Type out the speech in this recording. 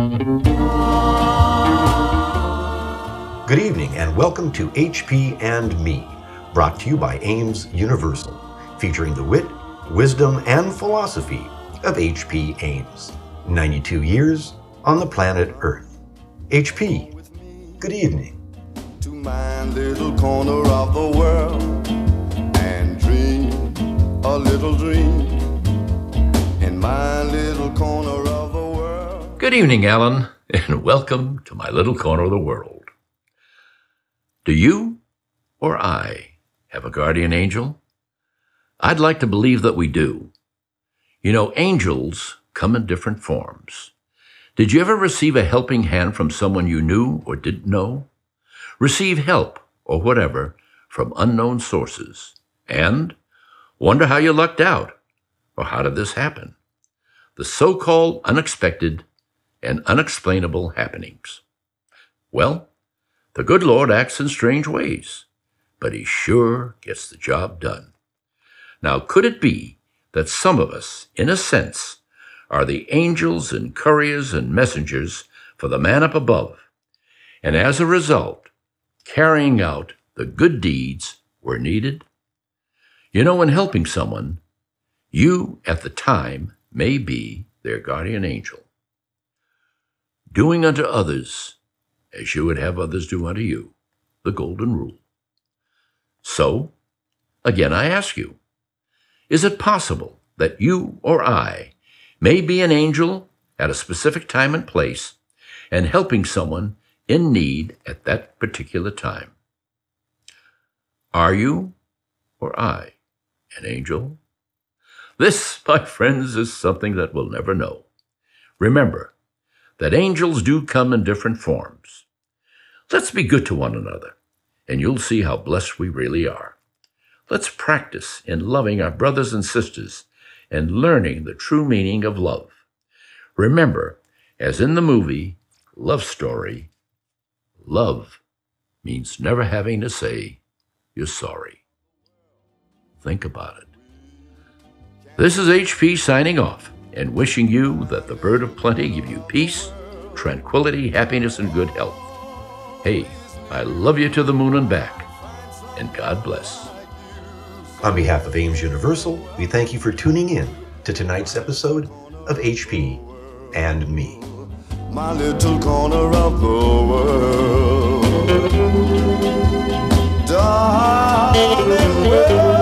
Good evening and welcome to HP and Me, brought to you by Ames Universal, featuring the wit, wisdom, and philosophy of H.P. Ames. 92 years on the planet Earth. HP, good evening. To my little corner of the world and dream a little dream in my little corner of the world. Good evening, Alan, and welcome to my little corner of the world. Do you or I have a guardian angel? I'd like to believe that we do. You know, angels come in different forms. Did you ever receive a helping hand from someone you knew or didn't know? Receive help, or whatever, from unknown sources, and wonder how you lucked out, or how did this happen? The so-called unexpected and unexplainable happenings. Well, the good Lord acts in strange ways, but he sure gets the job done. Now, could it be that some of us, in a sense, are the angels and couriers and messengers for the man up above, and as a result, carrying out the good deeds where needed? You know, in helping someone, you at the time may be their guardian angel. Doing unto others as you would have others do unto you, the golden rule. So, again I ask you, is it possible that you or I may be an angel at a specific time and place and helping someone in need at that particular time? Are you or I an angel? This, my friends, is something that we'll never know. Remember that angels do come in different forms. Let's be good to one another, and you'll see how blessed we really are. Let's practice in loving our brothers and sisters and learning the true meaning of love. Remember, as in the movie Love Story, love means never having to say you're sorry. Think about it. This is HP signing off and wishing you that the bird of plenty give you peace, tranquility, happiness, and good health. Hey, I love you to the moon and back, and God bless. On behalf of Ames Universal, we thank you for tuning in to tonight's episode of HP and Me. My little corner of the world. Darling,